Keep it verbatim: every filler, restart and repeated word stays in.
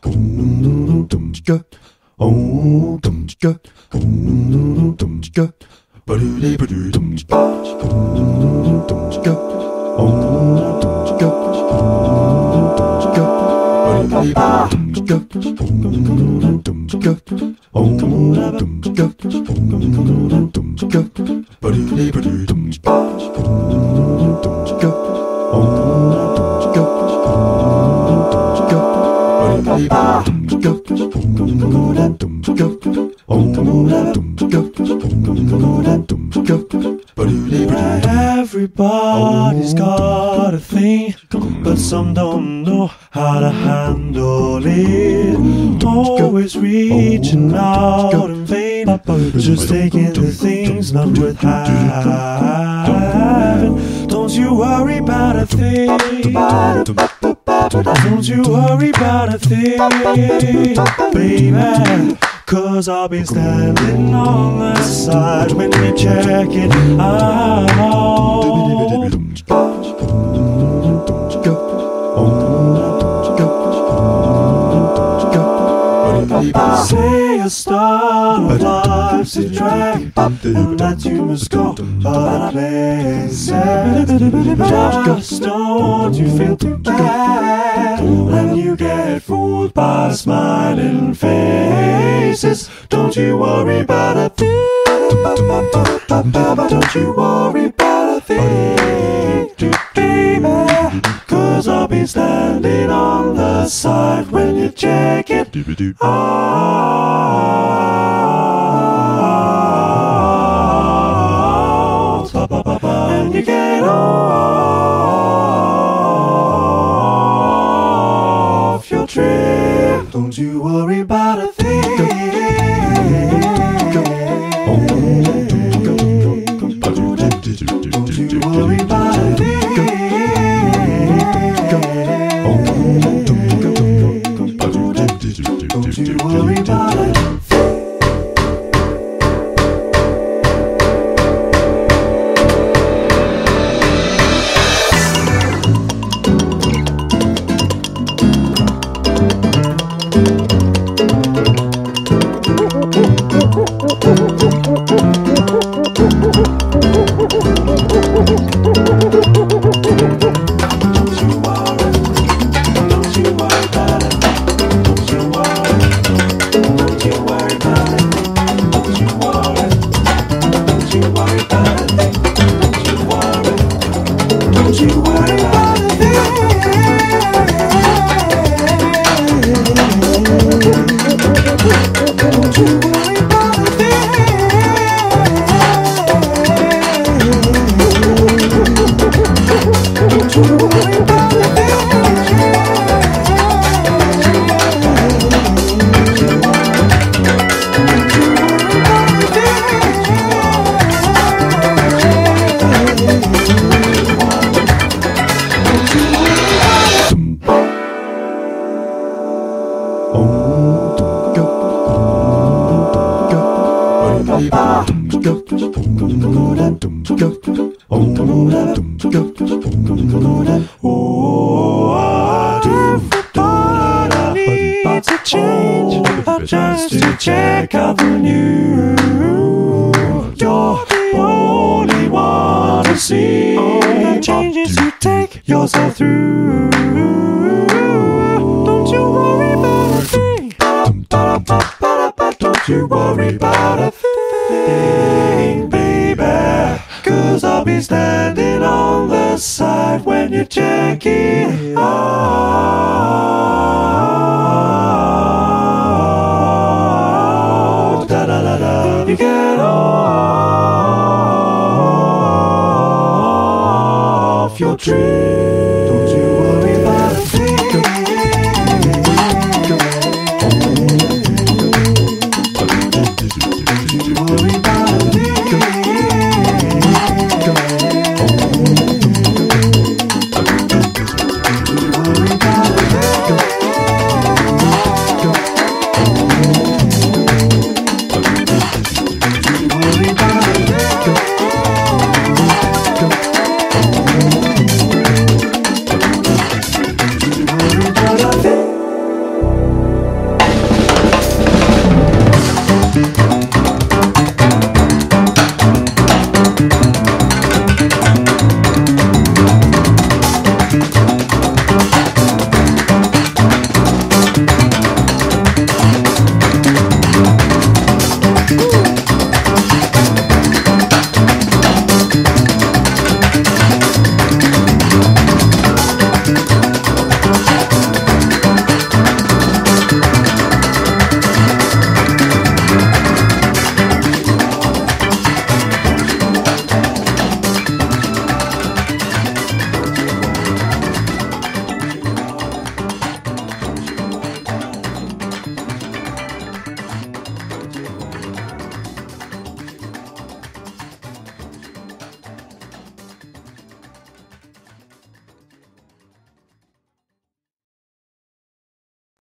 Everybody's got a thing, but some don't know how to handle it. Always reaching out in vain, just taking the things not worth having. Don't you worry about a thing. Don't you worry about a thing, baby. Cause I'll be standing on the side when you check it out. Say a star of life's a drag, and that you must go other places. Just don't you feel too bad when you get fooled by smiling faces. Don't you worry about a thing. Don't you worry about a thing, baby. Cause I'll be standing on the side when you check it out. And you get off your trip. Don't you worry about a thing. Don't you worry about a thing. Don't you worry about it. Oh, everybody needs a change, just to check out the new. You're the only one to see the changes you take yourself through. Don't you worry about a thing. Don't you worry about a thing, baby. Cause I'll be standing on the side when you check it out. Da da da da. You get off your tree.